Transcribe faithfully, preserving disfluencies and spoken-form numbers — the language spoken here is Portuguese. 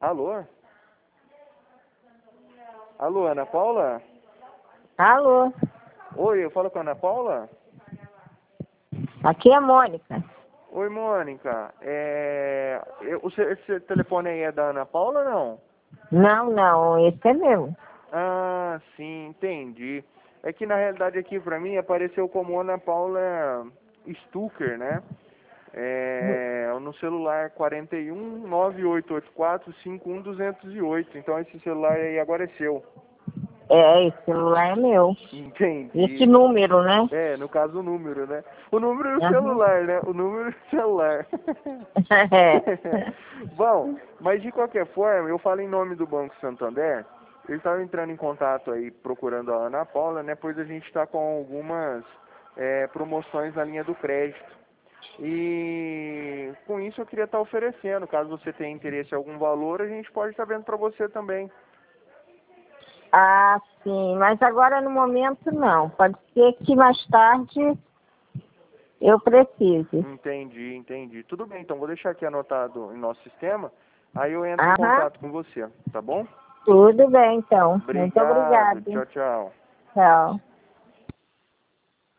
Alô? Alô, Ana Paula? Alô? Oi, eu falo com a Ana Paula? Aqui é a Mônica. Oi, Mônica. É... eu- o seu- esse telefone aí é da Ana Paula, não? Não, não, esse é meu. Ah, sim, entendi. É que na realidade aqui pra mim apareceu como Ana Paula Stucker, né? É, no celular quarenta e um, nove oito oito quatro, cinco um duzentos e oito. Então esse celular aí agora é seu. É, esse celular é meu. Esse Entendi. número, né? É, no caso o número, né? O número e o Uhum. celular, né? O número e o celular. É. Bom, mas de qualquer forma, eu falo em nome do Banco Santander. Eles estavam entrando em contato aí, procurando a Ana Paula, né? Pois a gente está com algumas é, promoções na linha do crédito. E com isso eu queria estar oferecendo. Caso você tenha interesse em algum valor, a gente pode estar vendo para você também. Ah, sim, mas agora no momento não. Pode ser que mais tarde eu precise. Entendi, entendi. Tudo bem, então vou deixar aqui anotado em nosso sistema. Aí eu entro em Aham, contato com você, tá bom? tudo bem então. Muito Obrigado, obrigada. tchau, tchau. Tchau.